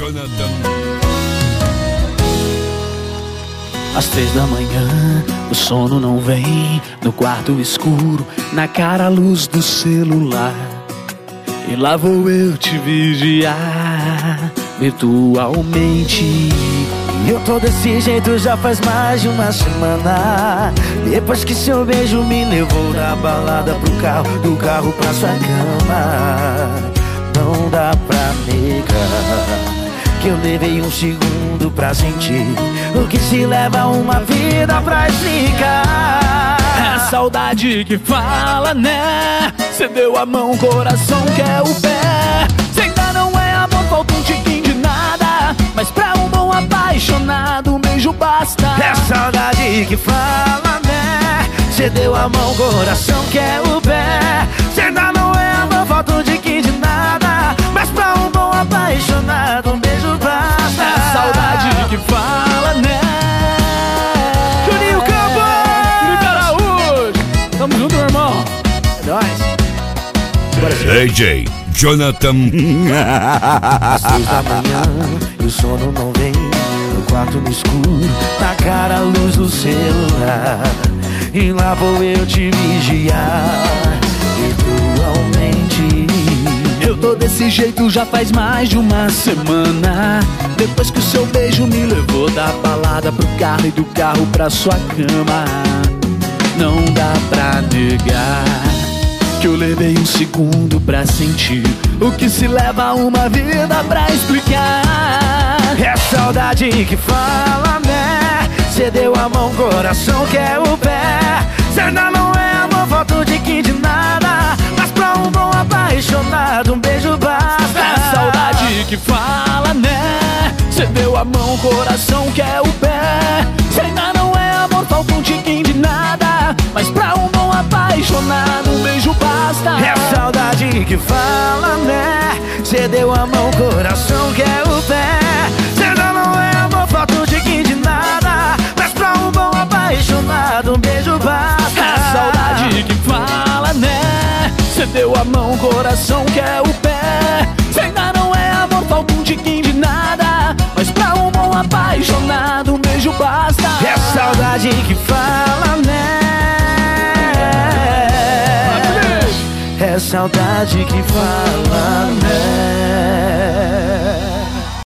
Jonathan. Às 3 da manhã, o sono não vem. No quarto escuro, na cara a luz do celular. E lá vou eu te vigiar virtualmente. E eu tô desse jeito já faz mais de uma semana. Depois que seu beijo me levou da balada pro carro, do carro pra sua cama. Não dá pra negar que eu levei um segundo pra sentir o que se leva uma vida pra explicar. É saudade que fala, né? Cê deu a mão, o coração quer o pé. Cê ainda não é amor, falta um tiquinho de nada. Mas pra um bom apaixonado, um beijo basta. É saudade que fala, né? Cê deu a mão, o coração quer o pé. Cê ainda não é amor, falta um tiquinho de nada. Mas pra um bom apaixonado, um beijo basta. É saudade que fala, né? Juninho Campos! Felipe Araújo! Tamo junto, meu irmão. É nóis. DJ Jonathan. Às 3 da manhã e o sono não vem. No quarto no escuro, na cara a luz do celular. E lá vou eu te vigiar virtualmente. Eu tô desse jeito já faz mais de uma semana. Depois que o seu beijo me levou da balada pro carro e do carro pra sua cama. Não dá pra negar que eu levei um segundo pra sentir o que se leva uma vida pra explicar. É saudade que fala, né? Cê deu a mão, coração quer o pé. Cê ainda não é amor, falta um tiquinho de nada. Mas pra um bom apaixonado, um beijo basta. É saudade que fala, né? Cê deu a mão, o coração quer o pé. Cê ainda não é amor, falta um tiquinho de nada. Mas pra um bom apaixonado, um beijo basta. É saudade que fala, né? Cê deu a mão, coração quer o pé. Cê ainda não é amor, falta um tiquinho de nada. Mas pra um bom apaixonado, um beijo basta. É saudade que fala, né? Cê deu a mão, o coração quer o pé. Cê ainda não é amor, falta um tiquinho de nada. Mas pra um bom apaixonado, um beijo basta. É saudade que fala, né? É saudade que fala, né?